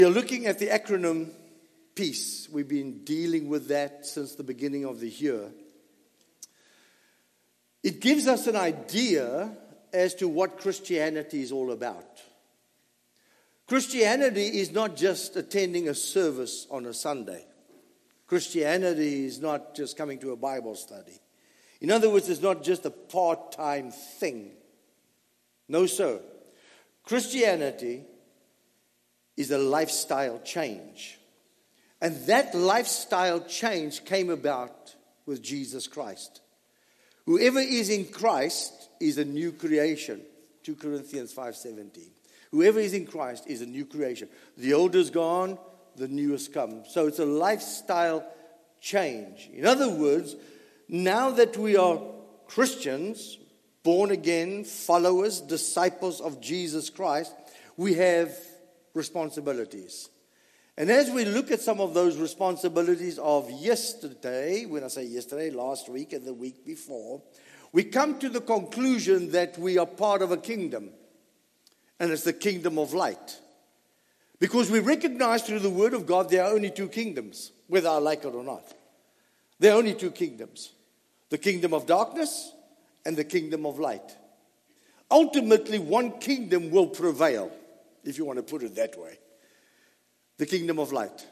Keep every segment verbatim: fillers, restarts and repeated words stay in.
We are looking at the acronym PEACE. We've been dealing with that since the beginning of the year. It gives us an idea as to what Christianity is all about. Christianity is not just attending a service on a Sunday. Christianity is not just coming to a Bible study. In other words, it's not just a part-time thing. No, sir. Christianity is a lifestyle change. And that lifestyle change came about with Jesus Christ. Whoever is in Christ is a new creation. Second Corinthians five seventeen. Whoever is in Christ is a new creation. The old is gone, the new has come. So it's a lifestyle change. In other words, now that we are Christians, born again, followers, disciples of Jesus Christ, we have responsibilities. And as we look at some of those responsibilities of yesterday, when I say yesterday, last week and the week before, we come to the conclusion that we are part of a kingdom. And it's the kingdom of light. Because we recognize through the word of God there are only two kingdoms, whether I like it or not. There are only two kingdoms. The kingdom of darkness and the kingdom of light. Ultimately, one kingdom will prevail, if you want to put it that way. The kingdom of light.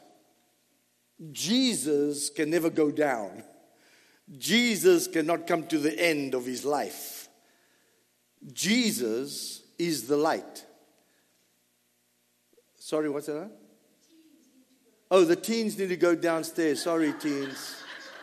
Jesus can never go down. Jesus cannot come to the end of his life. Jesus is the light. Sorry, what's that? Oh, the teens need to go downstairs. Sorry, teens.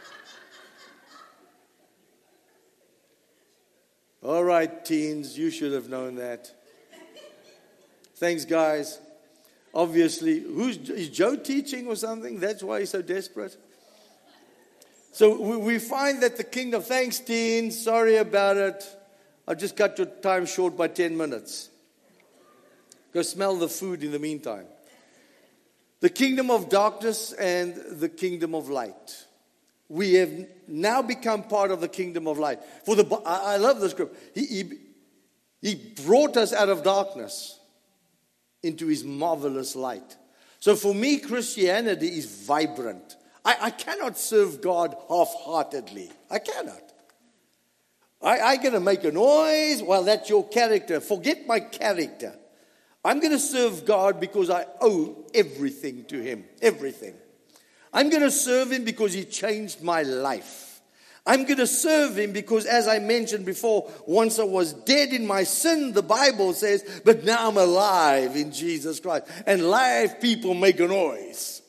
All right, teens, you should have known that. Thanks, guys. Obviously, who's is Joe teaching or something? That's why he's so desperate. So we, we find that the kingdom, thanks, teens, sorry about it. I just cut your time short by ten minutes. Go smell the food in the meantime. The kingdom of darkness and the kingdom of light. We have now become part of the kingdom of light. For the, I, I love this scripture. He, he, he brought us out of darkness into his marvelous light. So for me, Christianity is vibrant. I, I cannot serve God half-heartedly. I cannot. I, I'm going to make a noise. Well, that's your character. Forget my character. I'm going to serve God because I owe everything to him. Everything. I'm going to serve him because he changed my life. I'm going to serve him because, as I mentioned before, once I was dead in my sin, the Bible says, but now I'm alive in Jesus Christ. And live people make a noise.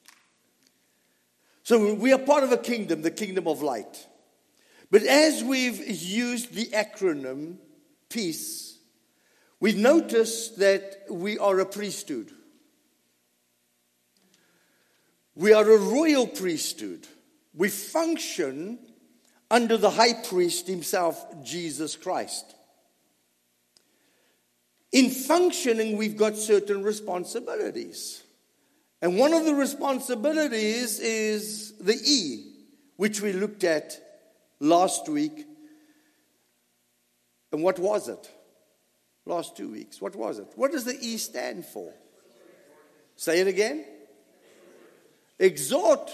So we are part of a kingdom, the kingdom of light. But as we've used the acronym PEACE, we've noticed that we are a priesthood. We are a royal priesthood. We function under the high priest himself, Jesus Christ. In functioning, we've got certain responsibilities. And one of the responsibilities is the E, which we looked at last week. And what was it? Last two weeks. What was it? What does the E stand for? Say it again. Exhort.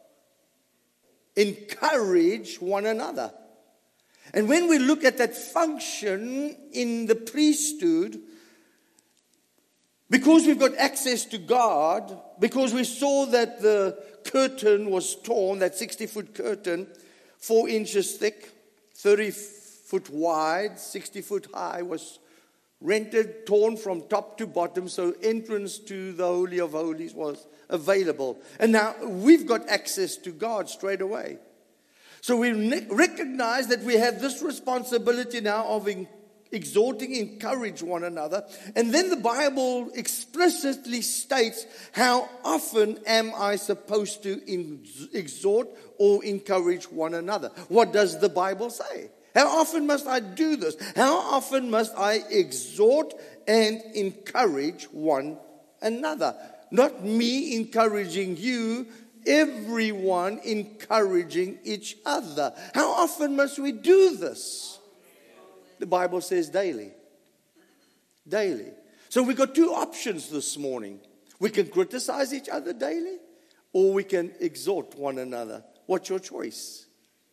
Encourage one another. And when we look at that function in the priesthood, because we've got access to God, because we saw that the curtain was torn, that sixty-foot curtain, four inches thick, thirty foot wide, sixty foot high, was rented, torn from top to bottom, so entrance to the Holy of Holies was available. And now we've got access to God straight away. So we recognize that we have this responsibility now of exhorting, encourage one another. And then the Bible explicitly states, how often am I supposed to exhort or encourage one another? What does the Bible say? How often must I do this? How often must I exhort and encourage one another? Not me encouraging you, everyone encouraging each other. How often must we do this? The Bible says daily. Daily. So we've got two options this morning. We can criticize each other daily, or we can exhort one another. What's your choice?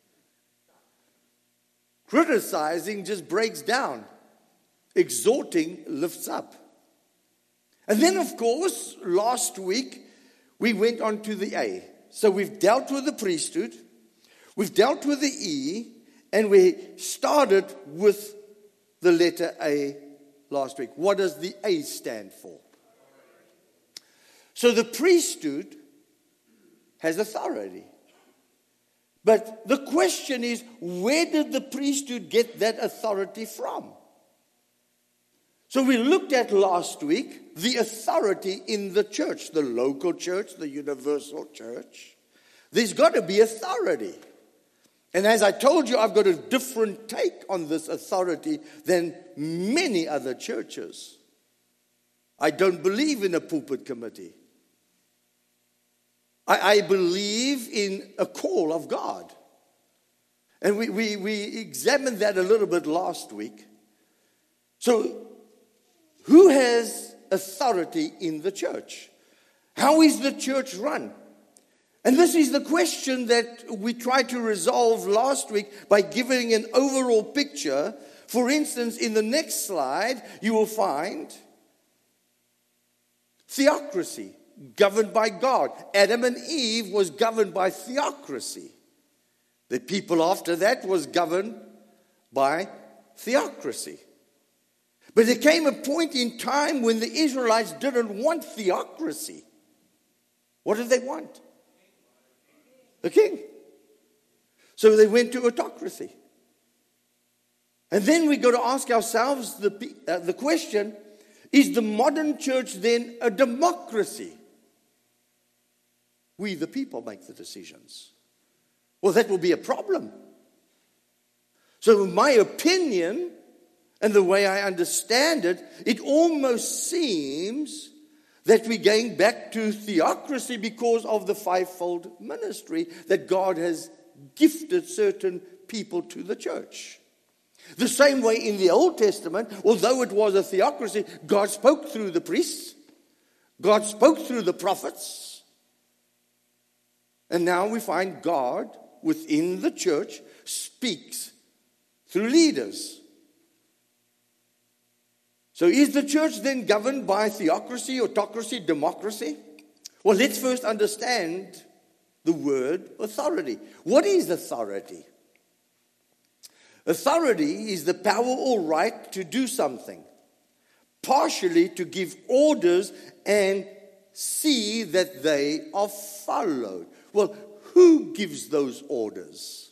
Criticizing just breaks down. Exhorting lifts up. And then, of course, last week, we went on to the A. So we've dealt with the priesthood, we've dealt with the E, and we started with the letter A last week. What does the A stand for? So the priesthood has authority. But the question is, where did the priesthood get that authority from? So we looked at last week the authority in the church, the local church, the universal church. There's got to be authority. And as I told you, I've got a different take on this authority than many other churches. I don't believe in a pulpit committee. I, I believe in a call of God. And we, we, we examined that a little bit last week. So, who has authority in the church? How is the church run? And this is the question that we tried to resolve last week by giving an overall picture. For instance, in the next slide, you will find theocracy, governed by God. Adam and Eve was governed by theocracy. The people after that was governed by theocracy. But there came a point in time when the Israelites didn't want theocracy. What did they want? The king. So they went to autocracy. And then we got to ask ourselves the, uh, the question, is the modern church then a democracy? We, the people, make the decisions. Well, that will be a problem. So my opinion, and the way I understand it, it almost seems that we're going back to theocracy because of the fivefold ministry that God has gifted certain people to the church. The same way in the Old Testament, although it was a theocracy, God spoke through the priests. God spoke through the prophets. And now we find God within the church speaks through leaders. So is the church then governed by theocracy, autocracy, democracy? Well, let's first understand the word authority. What is authority? Authority is the power or right to do something, partially to give orders and see that they are followed. Well, who gives those orders?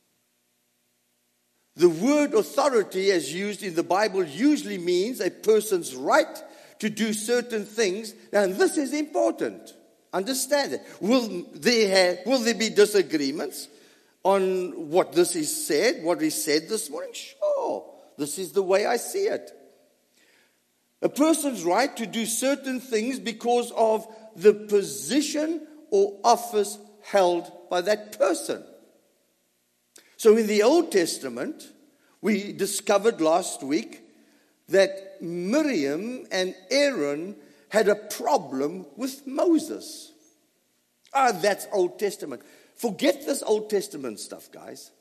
The word authority, as used in the Bible, usually means a person's right to do certain things. Now, this is important. Understand it. Will there, have, will there be disagreements on what this is said, what is said this morning? Sure. This is the way I see it. A person's right to do certain things because of the position or office held by that person. So in the Old Testament, we discovered last week that Miriam and Aaron had a problem with Moses. Ah, that's Old Testament. Forget this Old Testament stuff, guys.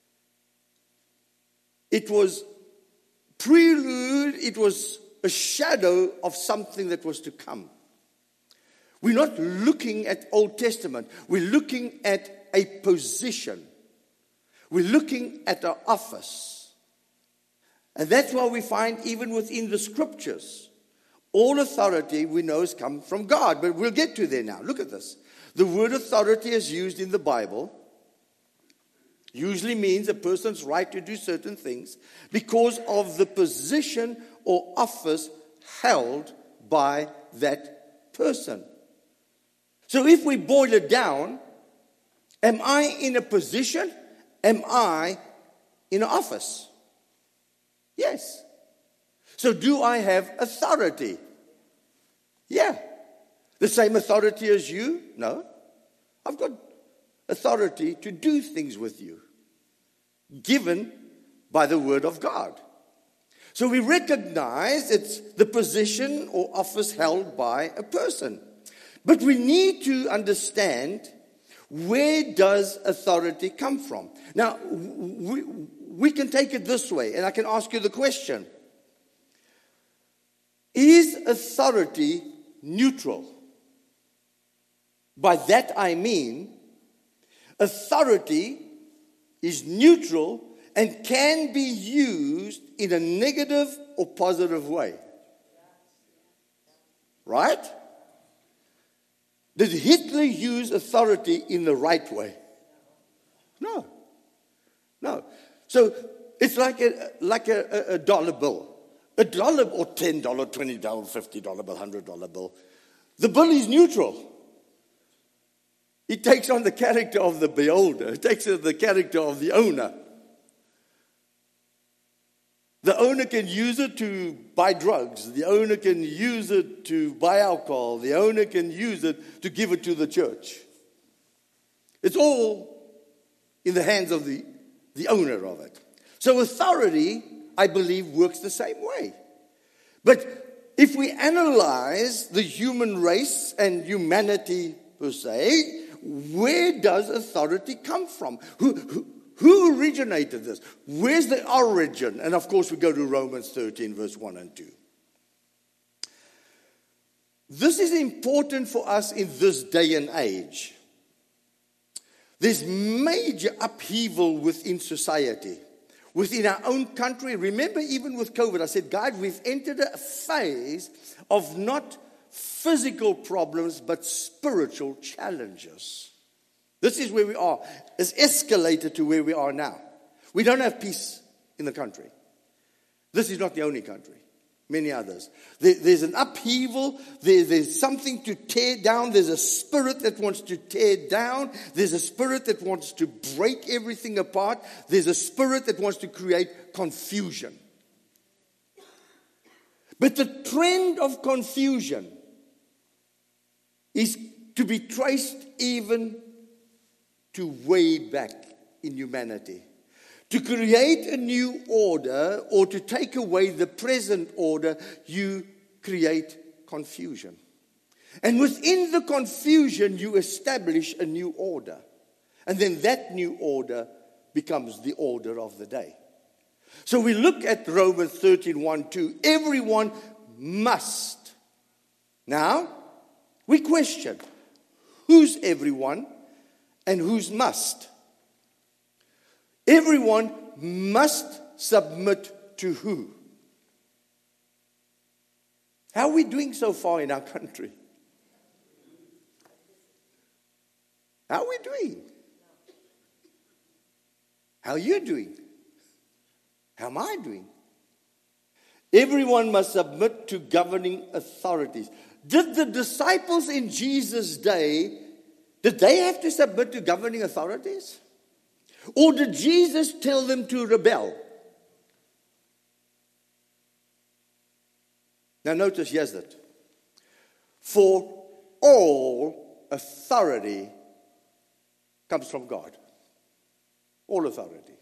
It was prelude, it was a shadow of something that was to come. We're not looking at Old Testament. We're looking at a position. We're looking at an office. And that's why we find even within the scriptures, all authority we know has come from God. But we'll get to there now. Look at this. The word authority as used in the Bible usually means a person's right to do certain things because of the position or office held by that person. So if we boil it down, am I in a position? Am I in an office? Yes. So do I have authority? Yeah. The same authority as you? No. I've got authority to do things with you, given by the word of God. So we recognize it's the position or office held by a person. But we need to understand, where does authority come from? Now, we, we can take it this way, and I can ask you the question. Is authority neutral? By that I mean, authority is neutral and can be used in a negative or positive way. Right? Did Hitler use authority in the right way? No. No. So it's like a like a, a dollar bill. A dollar or ten dollar, twenty dollar, fifty dollar bill, one hundred dollar bill. The bill is neutral. It takes on the character of the beholder. It takes on the character of the owner. The owner can use it to buy drugs. The owner can use it to buy alcohol. The owner can use it to give it to the church. It's all in the hands of the, the owner of it. So authority, I believe, works the same way. But if we analyze the human race and humanity per se, where does authority come from? Who, who, who originated this? Where's the origin? And of course we go to Romans thirteen, verse one and two. This is important for us in this day and age. There's major upheaval within society, within our own country. Remember, even with COVID, I said, God, we've entered a phase of not physical problems, but spiritual challenges. This is where we are. It's escalated to where we are now. We don't have peace in the country. This is not the only country. Many others. There, there's an upheaval. There, there's something to tear down. There's a spirit that wants to tear down. There's a spirit that wants to break everything apart. There's a spirit that wants to create confusion. But the trend of confusion is to be traced even to way back in humanity. To create a new order or to take away the present order, you create confusion. And within the confusion, you establish a new order. And then that new order becomes the order of the day. So we look at Romans thirteen, one, two. Everyone must. Now, we question, who's everyone and who's must? Everyone must submit to who? How are we doing so far in our country? How are we doing? How are you doing? How am I doing? Everyone must submit to governing authorities. Did the disciples in Jesus' day, did they have to submit to governing authorities? Or did Jesus tell them to rebel? Now notice, here's that. For all authority comes from God. All authority.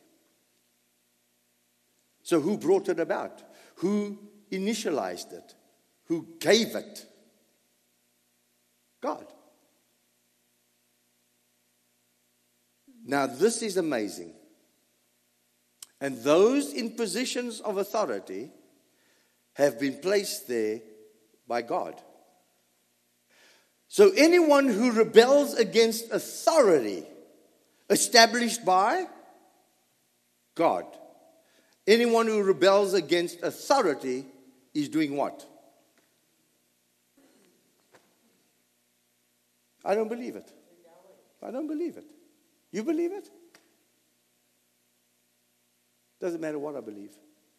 So who brought it about? Who initialized it? Who gave it? God. Now this is amazing. And those in positions of authority have been placed there by God. So anyone who rebels against authority established by God, anyone who rebels against authority is doing what? I don't believe it. I don't believe it. You believe it? Doesn't matter what I believe.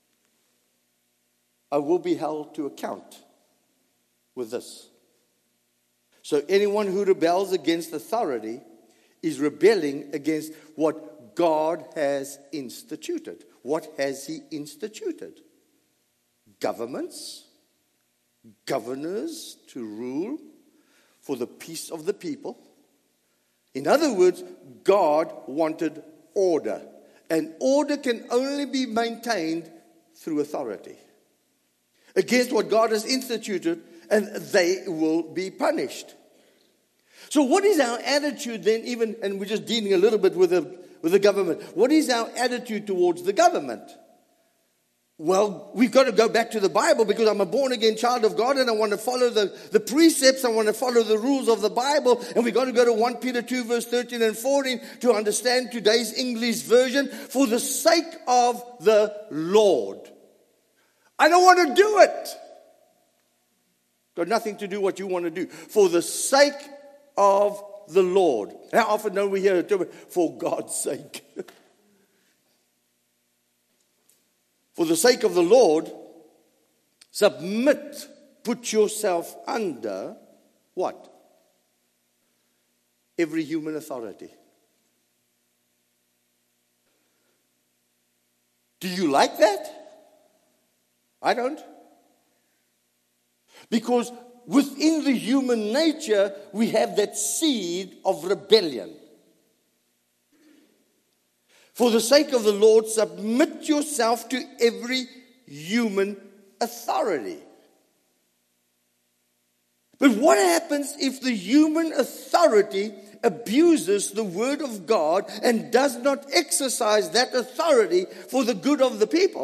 I will be held to account with this. So anyone who rebels against authority is rebelling against what God has instituted. What has He instituted? Governments, governors to rule for the peace of the people. In other words, God wanted order. And order can only be maintained through authority. Against what God has instituted, and they will be punished. So what is our attitude then, even, and we're just dealing a little bit with the, with the government. What is our attitude towards the government? Well, we've got to go back to the Bible because I'm a born-again child of God and I want to follow the, the precepts. I want to follow the rules of the Bible. And we've got to go to First Peter two, verse thirteen and fourteen to understand today's English version. For the sake of the Lord. I don't want to do it. Got nothing to do what you want to do. For the sake of the Lord. How often do we hear it? For God's sake. For the sake of the Lord, submit, put yourself under what? Every human authority. Do you like that? I don't. Because within the human nature, we have that seed of rebellion. For the sake of the Lord, submit yourself to every human authority. But what happens if the human authority abuses the word of God and does not exercise that authority for the good of the people?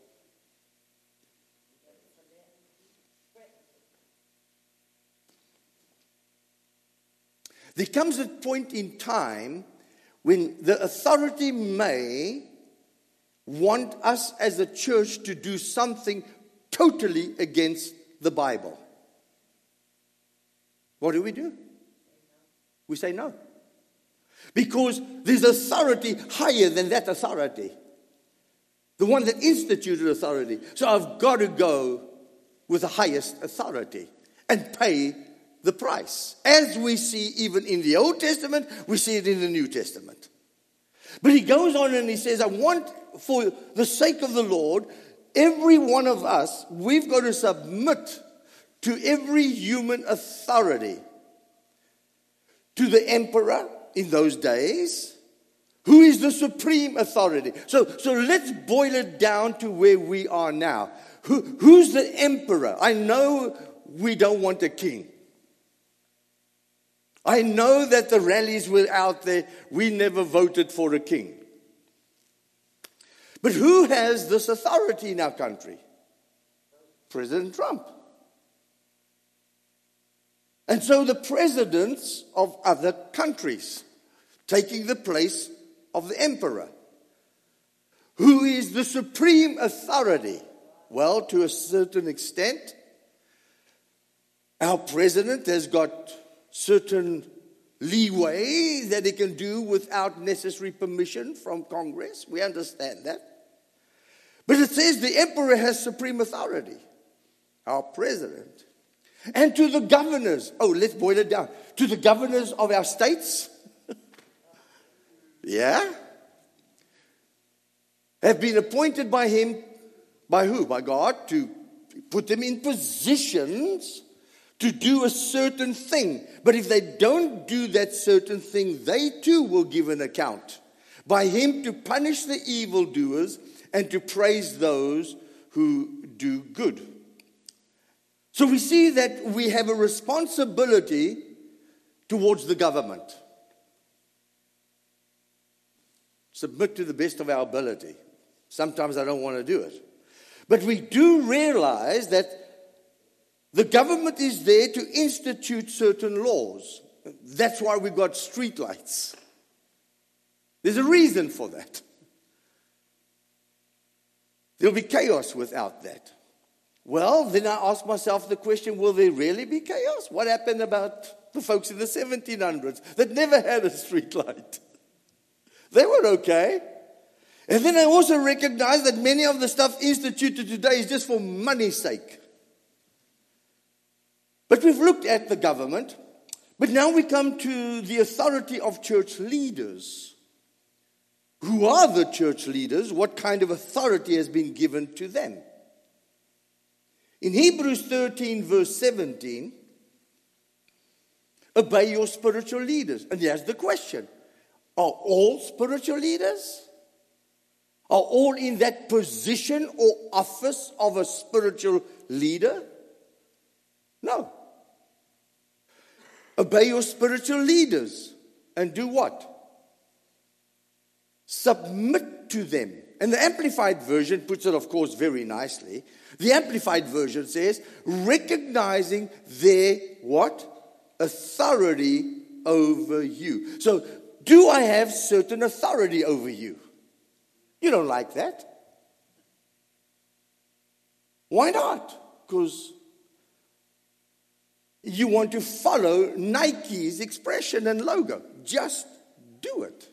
There comes a point in time when the authority may want us as a church to do something totally against the Bible. What do we do? We say no. Because there's authority higher than that authority. The one that instituted authority. So I've got to go with the highest authority and pay the price. As we see even in the Old Testament, we see it in the New Testament. But he goes on and he says, I want, for the sake of the Lord, every one of us, we've got to submit to every human authority. To the emperor in those days, who is the supreme authority. So, so let's boil it down to where we are now. Who, who's the emperor? I know we don't want a king. I know that the rallies were out there. We never voted for a king. But who has this authority in our country? President Trump. And so the presidents of other countries taking the place of the emperor. Who is the supreme authority? Well, to a certain extent, our president has got certain leeway that he can do without necessary permission from Congress. We understand that. But it says the emperor has supreme authority. Our president. And to the governors. Oh, let's boil it down. To the governors of our states. Yeah. Have been appointed by him. By who? By God. To put them in positions to do a certain thing. But if they don't do that certain thing, they too will give an account. By him to punish the evildoers and to praise those who do good. So we see that we have a responsibility towards the government. Submit to the best of our ability. Sometimes I don't want to do it. But we do realize that the government is there to institute certain laws. That's why we've got street lights. There's a reason for that. There'll be chaos without that. Well, then I ask myself the question, will there really be chaos? What happened about the folks in the seventeen hundreds that never had a street light? They were okay. And then I also recognize that many of the stuff instituted today is just for money's sake. But we've looked at the government, but now we come to the authority of church leaders. Who are the church leaders? What kind of authority has been given to them? In Hebrews thirteen, verse seventeen, obey your spiritual leaders. And here's the question. Are all spiritual leaders? Are all in that position or office of a spiritual leader? No. Obey your spiritual leaders. And do what? Submit to them. And the Amplified Version puts it, of course, very nicely. The Amplified Version says, recognizing their what? Authority over you. So, do I have certain authority over you? You don't like that. Why not? Because you want to follow Nike's expression and logo. Just do it.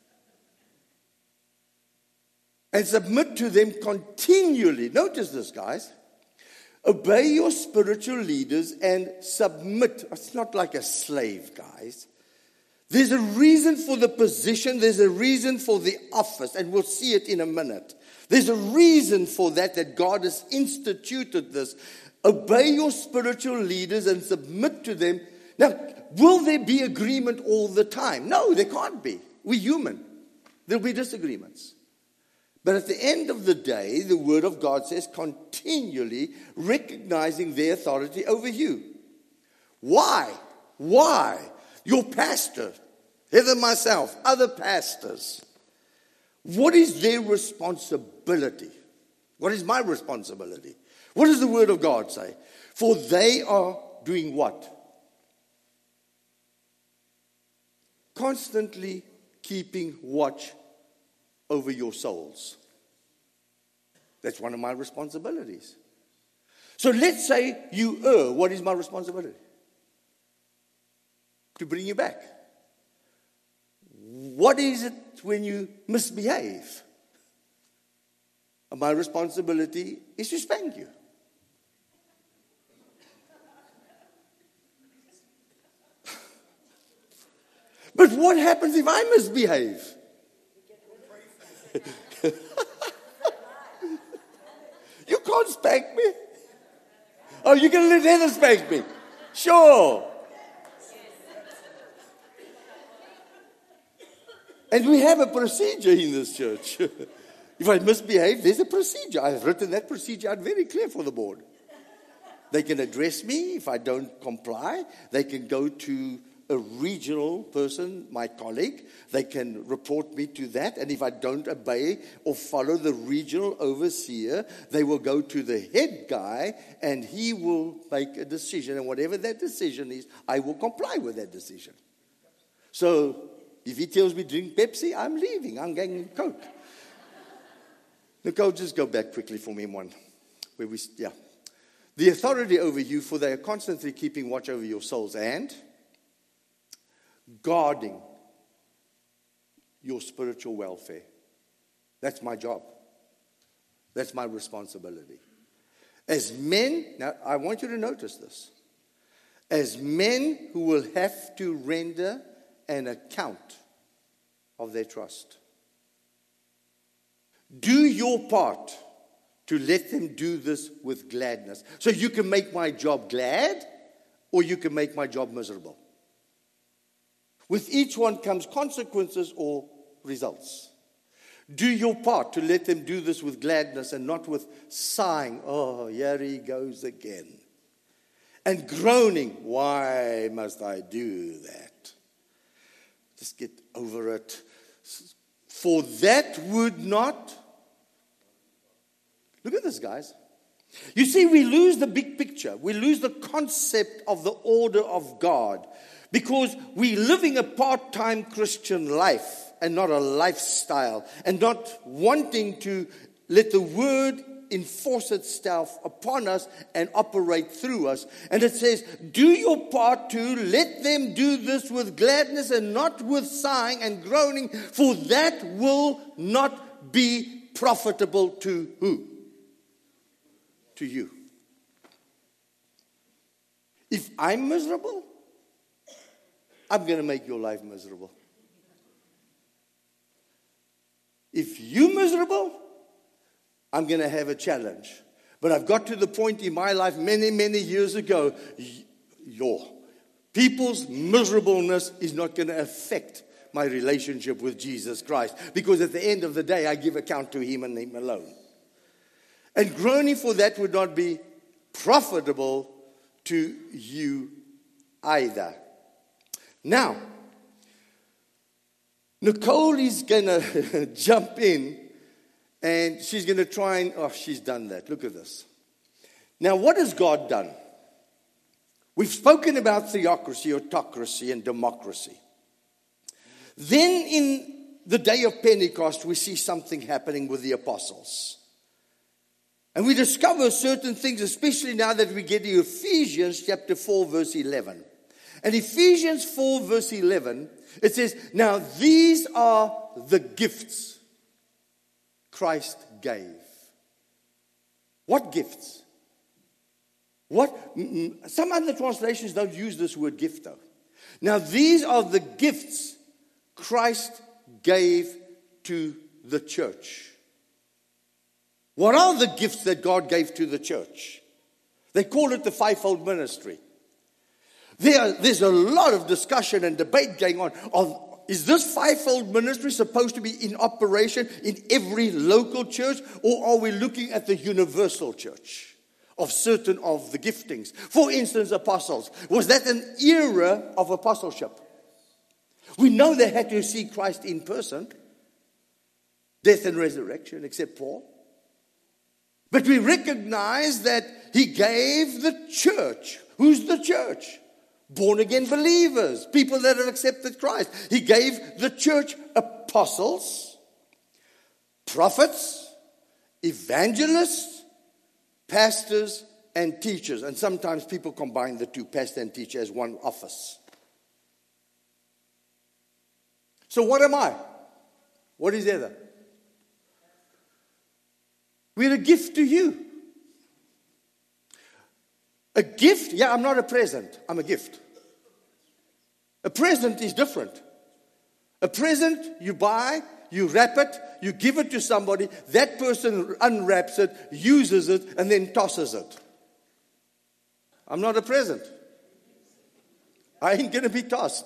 And submit to them continually. Notice this, guys. Obey your spiritual leaders and submit. It's not like a slave, guys. There's a reason for the position. There's a reason for the office. And we'll see it in a minute. There's a reason for that, that God has instituted this. Obey your spiritual leaders and submit to them. Now, will there be agreement all the time? No, there can't be. We're human. There'll be disagreements. But at the end of the day, the Word of God says, continually recognizing their authority over you. Why? Why? Your pastor, Heather, myself, other pastors. What is their responsibility? What is my responsibility? What does the Word of God say? For they are doing what? Constantly keeping watch over your souls. That's one of my responsibilities. So let's say you err. What is my responsibility? To bring you back. What is it when you misbehave? And my responsibility is to spank you. But what happens if I misbehave? You can't spank me. Oh, you're going to let Heather spank me? Sure. And we have a procedure in this church. If I misbehave, there's a procedure. I've written that procedure out very clear for the board. They can address me if I don't comply. They can go to a regional person, my colleague. They can report me to that. And if I don't obey or follow the regional overseer, they will go to the head guy and he will make a decision. And whatever that decision is, I will comply with that decision. So if he tells me drink Pepsi, I'm leaving. I'm getting Coke. Nicole, just go back quickly for me one. Where we, yeah. The authority over you, for they are constantly keeping watch over your souls and guarding your spiritual welfare. That's my job. That's my responsibility. As men, now I want you to notice this. As men who will have to render an account of their trust. Do your part to let them do this with gladness. So you can make my job glad or you can make my job miserable. With each one comes consequences or results. Do your part to let them do this with gladness and not with sighing. Oh, here he goes again. And groaning. Why must I do that? Just get over it. For that would not. Look at this, guys. You see, we lose the big picture. We lose the concept of the order of God. Because we're living a part-time Christian life and not a lifestyle. And not wanting to let the word enforce itself upon us and operate through us. And it says, do your part to let them do this with gladness and not with sighing and groaning. For that will not be profitable to who? To you. If I'm miserable, I'm going to make your life miserable. If you're miserable, I'm going to have a challenge. But I've got to the point in my life many, many years ago, your people's miserableness is not going to affect my relationship with Jesus Christ. Because at the end of the day, I give account to Him and Him alone. And groaning for that would not be profitable to you either. Now, Nicole is going to jump in and she's going to try and, oh, she's done that. Look at this. Now, what has God done? We've spoken about theocracy, autocracy, and democracy. Then in the day of Pentecost, we see something happening with the apostles. And we discover certain things, especially now that we get to Ephesians chapter four, verse eleven. And Ephesians four, verse eleven, it says, now these are the gifts Christ gave. What gifts? What? Some other translations don't use this word gift though. Now these are the gifts Christ gave to the church. What are the gifts that God gave to the church? They call it the fivefold ministry. There, there's a lot of discussion and debate going on. Of, is this fivefold ministry supposed to be in operation in every local church? Or are we looking at the universal church of certain of the giftings? For instance, apostles. Was that an era of apostleship? We know they had to see Christ in person. Death and resurrection, except Paul. But we recognize that he gave the church. Who's the church? Born again believers, people that have accepted Christ. He gave the church apostles, prophets, evangelists, pastors, and teachers. And sometimes people combine the two, pastor and teacher, as one office. So what am I? What is Heather? We're a gift to you. A gift? Yeah, I'm not a present. I'm a gift. A present is different. A present, you buy, you wrap it, you give it to somebody, that person unwraps it, uses it, and then tosses it. I'm not a present. I ain't going to be tossed.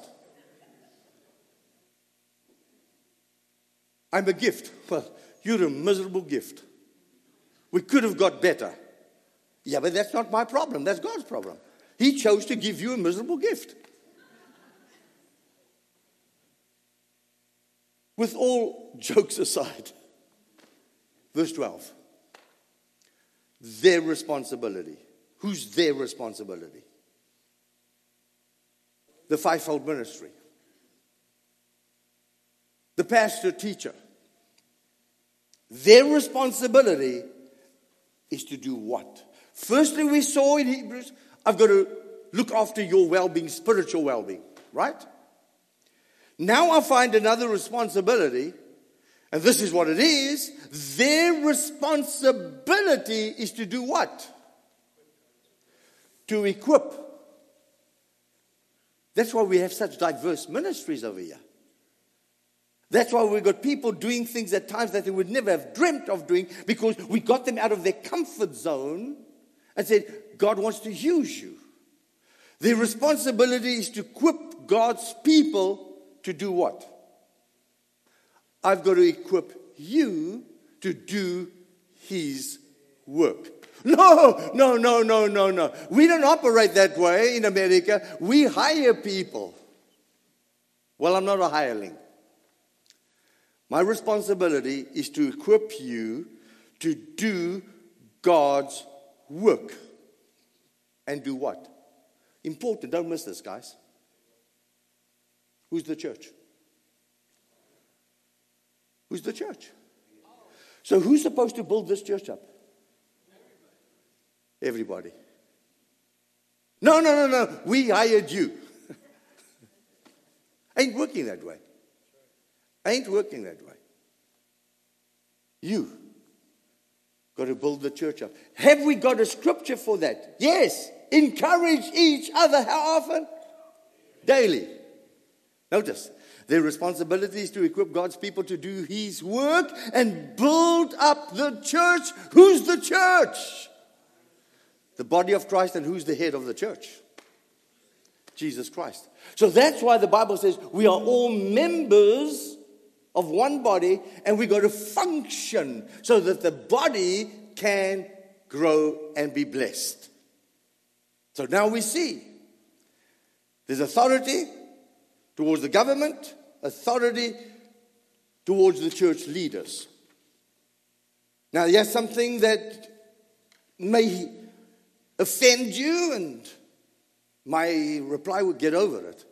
I'm a gift. Well, you're a miserable gift. We could have got better. Yeah, but that's not my problem. That's God's problem. He chose to give you a miserable gift. With all jokes aside, verse twelve. Their responsibility. Who's their responsibility? The fivefold ministry. The pastor, teacher. Their responsibility is to do what? Firstly, we saw in Hebrews, I've got to look after your well-being, spiritual well-being, right? Now I find another responsibility, and this is what it is. Their responsibility is to do what? To equip. That's why we have such diverse ministries over here. That's why we've got people doing things at times that they would never have dreamt of doing, because we got them out of their comfort zone and said, God wants to use you. Their responsibility is to equip God's people to do what? I've got to equip you to do His work. No, no, no, no, no, no. We don't operate that way in America. We hire people. Well, I'm not a hireling. My responsibility is to equip you to do God's work. And do what? Important. Don't miss this, guys. Who's the church? Who's the church? So who's supposed to build this church up? Everybody. No, no, no, no. We hired you. Ain't working that way. Ain't working that way. You got to build the church up. Have we got a scripture for that? Yes. Encourage each other. How often? Daily. Notice, their responsibility is to equip God's people to do His work and build up the church. Who's the church? The body of Christ. And who's the head of the church? Jesus Christ. So that's why the Bible says we are all members of one body, and we got to function so that the body can grow and be blessed. So now we see there's authority, towards the government, authority towards the church leaders. Now, here's something that may offend you, and my reply would get over it.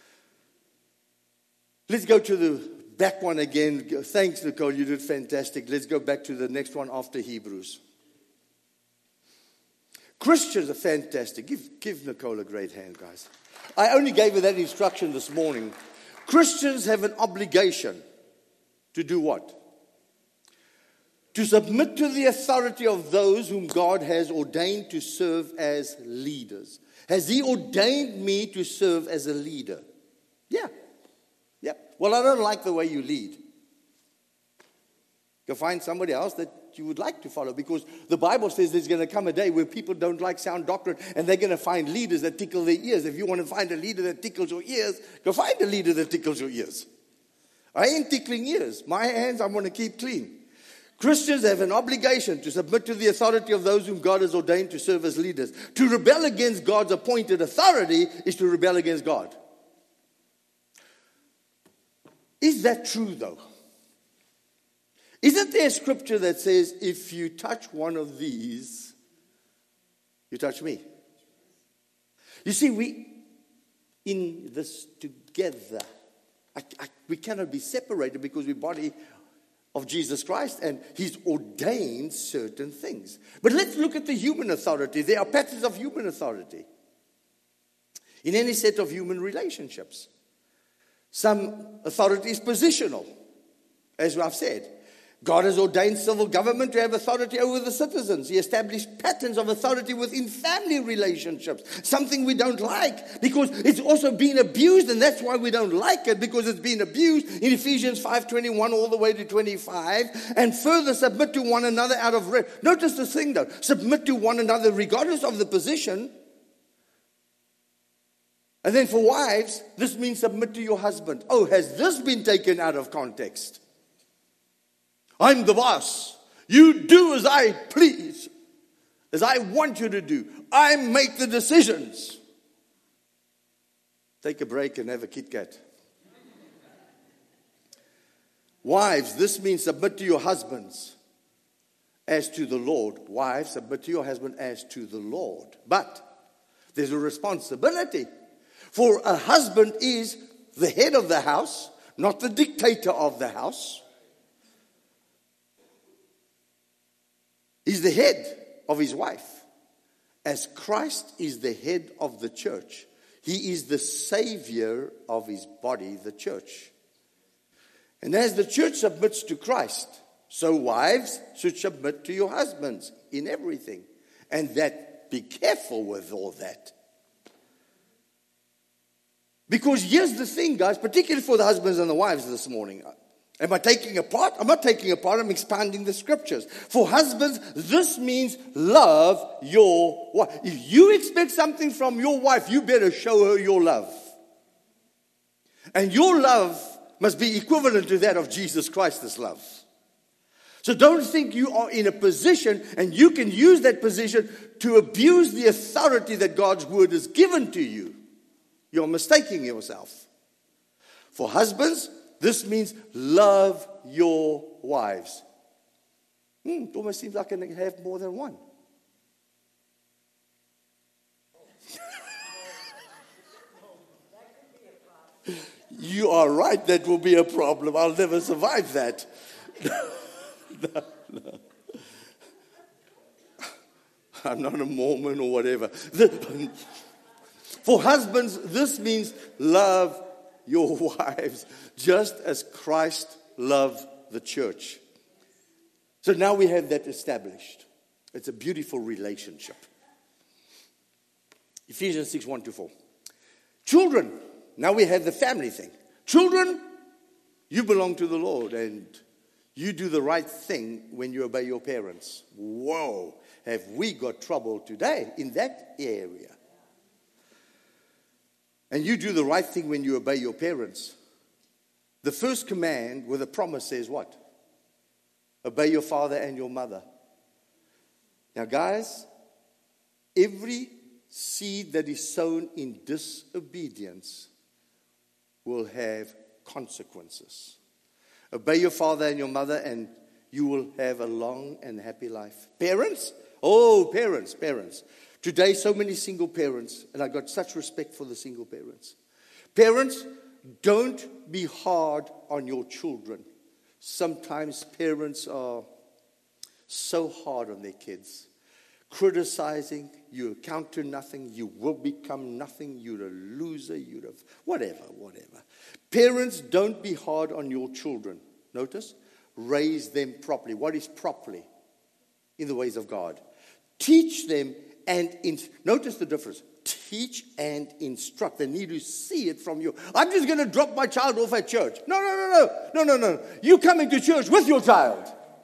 Let's go to the back one again. Thanks, Nicole, you did fantastic. Let's go back to the next one after Hebrews. Christians are fantastic. Give, give Nicole a great hand, guys. I only gave her that instruction this morning. Christians have an obligation to do what? To submit to the authority of those whom God has ordained to serve as leaders. Has He ordained me to serve as a leader? Yeah. Yeah. Well, I don't like the way you lead. Go find somebody else that you would like to follow, because the Bible says there's going to come a day where people don't like sound doctrine, and they're going to find leaders that tickle their ears. If you want to find a leader that tickles your ears, go find a leader that tickles your ears. I ain't tickling ears. My hands, I'm going to keep clean. Christians have an obligation to submit to the authority of those whom God has ordained to serve as leaders. To rebel against God's appointed authority is to rebel against God. Is that true, though? Isn't there a scripture that says, if you touch one of these, you touch me? You see, we, in this together, I, I, we cannot be separated because we're body of Jesus Christ, and He's ordained certain things. But let's look at the human authority. There are patterns of human authority in any set of human relationships. Some authority is positional, as I've said. God has ordained civil government to have authority over the citizens. He established patterns of authority within family relationships, something we don't like because it's also been abused, and that's why we don't like it, because it's been abused in Ephesians five twenty-one all the way to twenty-five. And further, submit to one another out of... Re- Notice this thing though, submit to one another regardless of the position. And then for wives, this means submit to your husband. Oh, has this been taken out of context? I'm the boss. You do as I please, as I want you to do. I make the decisions. Take a break and have a Kit Kat. Wives, this means submit to your husbands as to the Lord. Wives, submit to your husband as to the Lord. But there's a responsibility. For a husband is the head of the house, not the dictator of the house. He's the head of his wife, as Christ is the head of the church. He is the savior of his body, the church. And as the church submits to Christ, so wives should submit to your husbands in everything. And that, be careful with all that. Because here's the thing, guys, particularly for the husbands and the wives this morning. Am I taking apart? I'm not taking apart. I'm expanding the scriptures. For husbands, this means love your wife. If you expect something from your wife, you better show her your love. And your love must be equivalent to that of Jesus Christ's love. So don't think you are in a position and you can use that position to abuse the authority that God's word has given to you. You're mistaking yourself. For husbands, this means love your wives. Hmm, it almost seems like I can have more than one. You are right, that will be a problem. I'll never survive that. no, no. I'm not a Mormon or whatever. The, for husbands, this means love your wives, just as Christ loved the church. So now we have that established. It's a beautiful relationship. Ephesians six, one to four. Children, now we have the family thing. Children, you belong to the Lord, and you do the right thing when you obey your parents. Whoa, have we got trouble today in that area? And you do the right thing when you obey your parents. The first command with a promise says what? Obey your father and your mother. Now guys, every seed that is sown in disobedience will have consequences. Obey your father and your mother, and you will have a long and happy life. Parents? Oh, parents, parents. Today, so many single parents, and I got such respect for the single parents. Parents, don't be hard on your children. Sometimes parents are so hard on their kids. Criticizing, you account to nothing, you will become nothing, you're a loser, you're a whatever, whatever. Parents, don't be hard on your children. Notice, raise them properly. What is properly? In the ways of God. Teach them and, in, notice the difference. Teach and instruct. They need to see it from you. I'm just going to drop my child off at church. No, no, no, no, no, no, no. You coming to church with your child.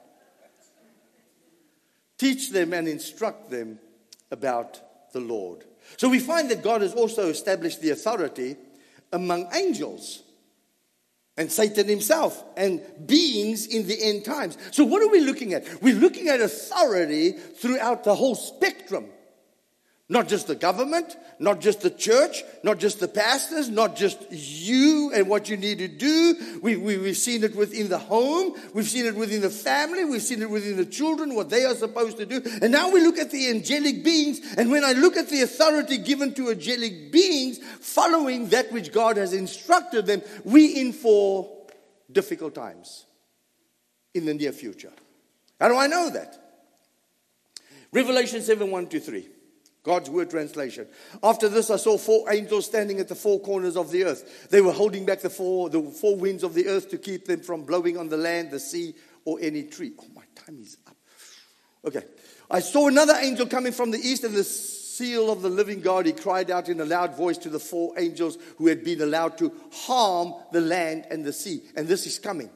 Teach them and instruct them about the Lord. So we find that God has also established the authority among angels and Satan himself and beings in the end times. So what are we looking at? We're looking at authority throughout the whole spectrum. Not just the government, not just the church, not just the pastors, not just you and what you need to do. We, we, we've seen it within the home. We've seen it within the family. We've seen it within the children, what they are supposed to do. And now we look at the angelic beings. And when I look at the authority given to angelic beings, following that which God has instructed them, we in for difficult times in the near future. How do I know that? Revelation seven, one to three. God's word translation. After this, I saw four angels standing at the four corners of the earth. They were holding back the four, the four winds of the earth to keep them from blowing on the land, the sea, or any tree. Oh, my time is up. Okay. I saw another angel coming from the east, and the seal of the living God. He cried out in a loud voice to the four angels who had been allowed to harm the land and the sea. And this is coming.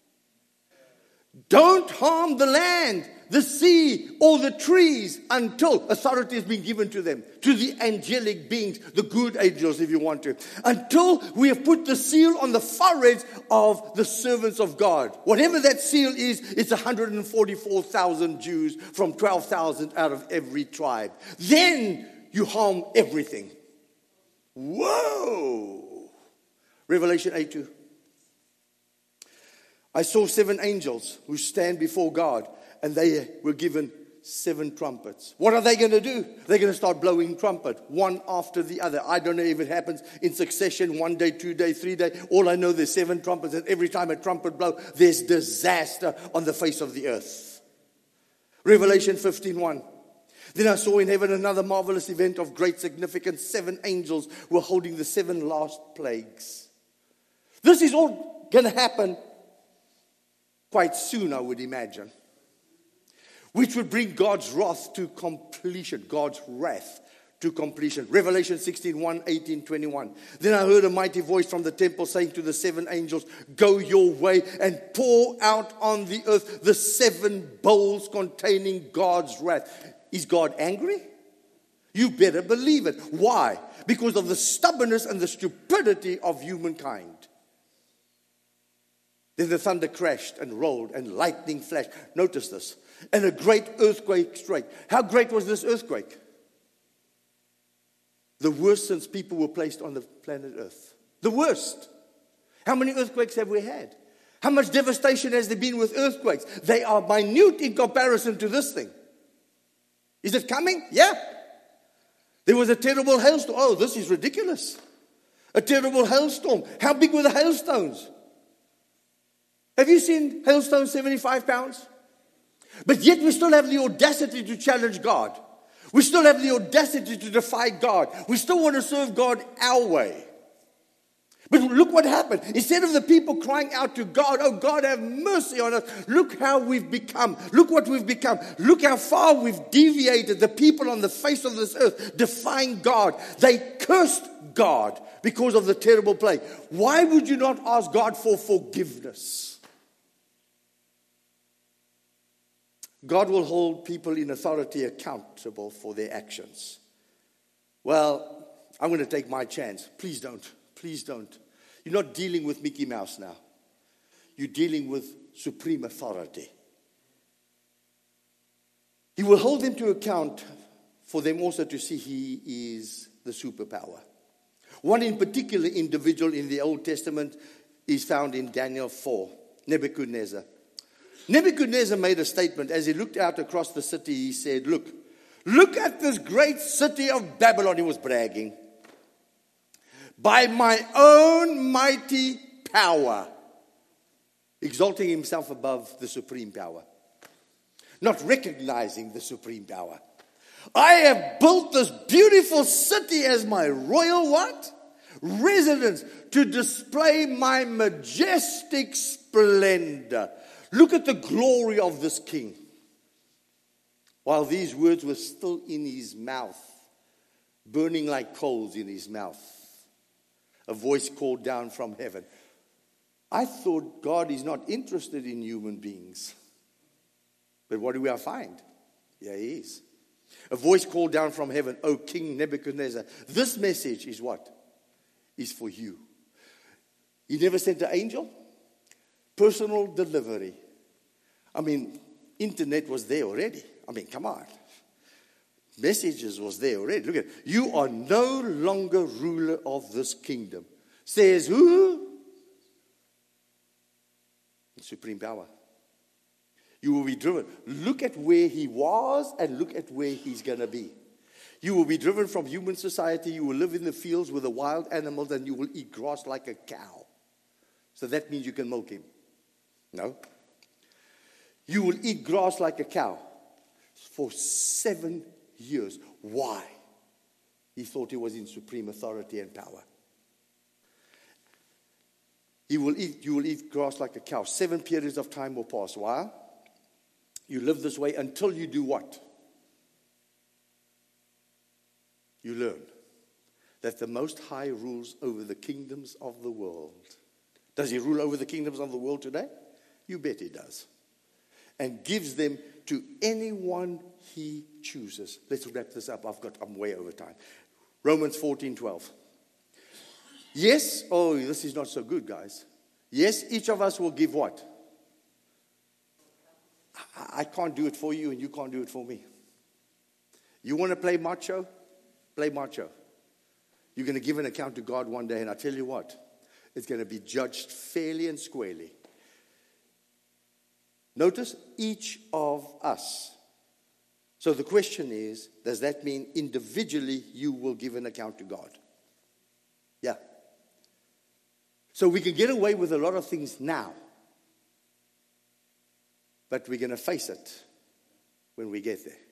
Don't harm the land, the sea, or the trees until authority has been given to them, to the angelic beings, the good angels if you want to. Until we have put the seal on the foreheads of the servants of God. Whatever that seal is, it's one hundred forty-four thousand Jews from twelve thousand out of every tribe. Then you harm everything. Whoa! Revelation eight two. I saw seven angels who stand before God, and they were given seven trumpets. What are they going to do? They're going to start blowing trumpet, one after the other. I don't know if it happens in succession, one day, two day, three day. All I know, there's seven trumpets, and every time a trumpet blows, there's disaster on the face of the earth. Revelation fifteen one. Then I saw in heaven another marvelous event of great significance. Seven angels were holding the seven last plagues. This is all going to happen quite soon, I would imagine, which would bring God's wrath to completion, God's wrath to completion. Revelation sixteen, one, eighteen, twenty-one. Then I heard a mighty voice from the temple saying to the seven angels, go your way and pour out on the earth the seven bowls containing God's wrath. Is God angry? You better believe it. Why? Because of the stubbornness and the stupidity of humankind. Then the thunder crashed and rolled and lightning flashed. Notice this. And a great earthquake struck. How great was this earthquake? The worst since people were placed on the planet Earth. The worst. How many earthquakes have we had? How much devastation has there been with earthquakes? They are minute in comparison to this thing. Is it coming? Yeah. There was a terrible hailstorm. Oh, this is ridiculous. A terrible hailstorm. How big were the hailstones? Have you seen hailstones seventy-five pounds? But yet we still have the audacity to challenge God. We still have the audacity to defy God. We still want to serve God our way. But look what happened. Instead of the people crying out to God, oh God, have mercy on us. Look how we've become. Look what we've become. Look how far we've deviated. The people on the face of this earth defying God. They cursed God because of the terrible plague. Why would you not ask God for forgiveness? God will hold people in authority accountable for their actions. Well, I'm going to take my chance. Please don't. Please don't. You're not dealing with Mickey Mouse now. You're dealing with supreme authority. He will hold them to account for them also to see he is the superpower. One in particular individual in the Old Testament is found in Daniel four, Nebuchadnezzar. Nebuchadnezzar made a statement as he looked out across the city. He said, look, look at this great city of Babylon. He was bragging. By my own mighty power, exalting himself above the supreme power, not recognizing the supreme power. I have built this beautiful city as my royal what? Residence, to display my majestic splendor. Look at the glory of this king. While these words were still in his mouth, burning like coals in his mouth, a voice called down from heaven. I thought God is not interested in human beings. But what do we find? Yeah, he is. A voice called down from heaven, O King Nebuchadnezzar, this message is what? Is for you. He never sent an angel. Personal delivery. I mean, internet was there already. I mean, come on. Messages was there already. Look at it. You are no longer ruler of this kingdom. Says who? Supreme power. You will be driven. Look at where he was and look at where he's going to be. You will be driven from human society. You will live in the fields with the wild animals and you will eat grass like a cow. So that means you can milk him. No. You will eat grass like a cow for seven years. Why? He thought he was in supreme authority and power. He will eat, you will eat grass like a cow. Seven periods of time will pass. Why? You live this way until you do what? You learn that the Most High rules over the kingdoms of the world. Does he rule over the kingdoms of the world today? You bet he does. And gives them to anyone he chooses. Let's wrap this up. I've got, I'm way over time. Romans fourteen twelve. Yes, oh, this is not so good, guys. Yes, each of us will give what? I can't do it for you and you can't do it for me. You want to play macho? Play macho. You're going to give an account to God one day, and I tell you what, it's going to be judged fairly and squarely. Notice, each of us. So the question is, does that mean individually you will give an account to God? Yeah. So we can get away with a lot of things now. But we're going to face it when we get there.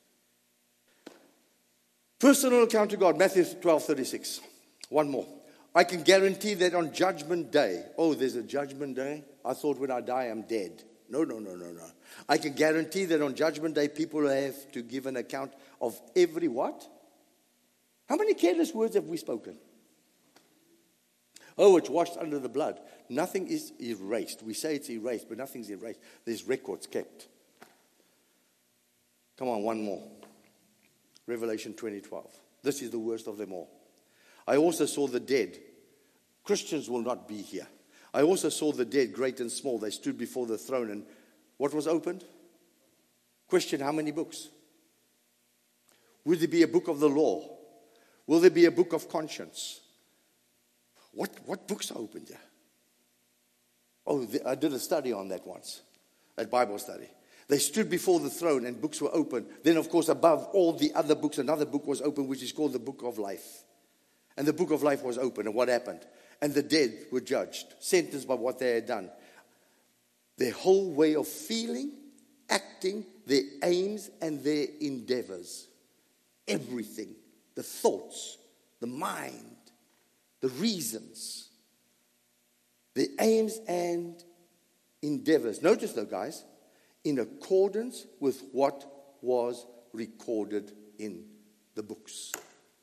Personal account to God, Matthew twelve thirty-six. One more. I can guarantee that on Judgment Day, oh, there's a Judgment Day? I thought when I die, I'm dead. No, no, no, no, no. I can guarantee that on Judgment Day, people will have to give an account of every what? How many careless words have we spoken? Oh, it's washed under the blood. Nothing is erased. We say it's erased, but nothing's erased. There's records kept. Come on, one more. Revelation twenty twelve. This is the worst of them all. I also saw the dead. Christians will not be here. I also saw the dead, great and small. They stood before the throne, and what was opened? Question, how many books? Will there be a book of the law? Will there be a book of conscience? What, what books are opened here? Oh, I did a study on that once, a Bible study. They stood before the throne and books were opened. Then, of course, above all the other books, another book was opened, which is called the Book of Life. And the Book of Life was opened. And what happened? And the dead were judged, sentenced by what they had done. Their whole way of feeling, acting, their aims, and their endeavors. Everything. The thoughts, the mind, the reasons, the aims and endeavors. Notice though, guys, in accordance with what was recorded in the books.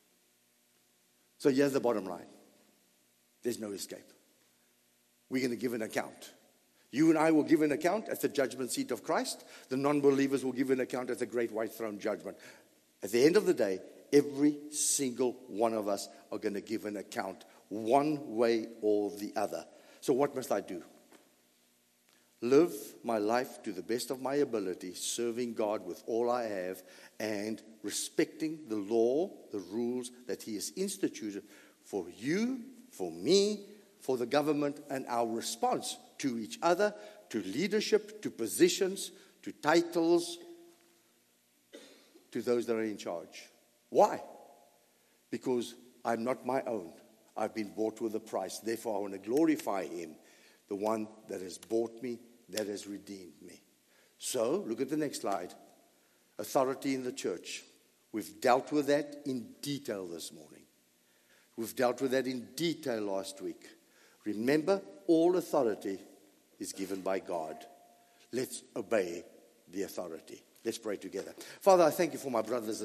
So here's the bottom line. There's no escape. We're going to give an account. You and I will give an account at the judgment seat of Christ. The non-believers will give an account at the great white throne judgment. At the end of the day, every single one of us are going to give an account one way or the other. So what must I do? Live my life to the best of my ability, serving God with all I have and respecting the law, the rules that He has instituted for you, for me, for the government, and our response to each other, to leadership, to positions, to titles, to those that are in charge. Why? Because I'm not my own. I've been bought with a price. Therefore, I want to glorify him, the one that has bought me, that has redeemed me. So, look at the next slide. Authority in the church. We've dealt with that in detail this morning. We've dealt with that in detail last week. Remember, all authority is given by God. Let's obey the authority. Let's pray together. Father, I thank you for my brothers and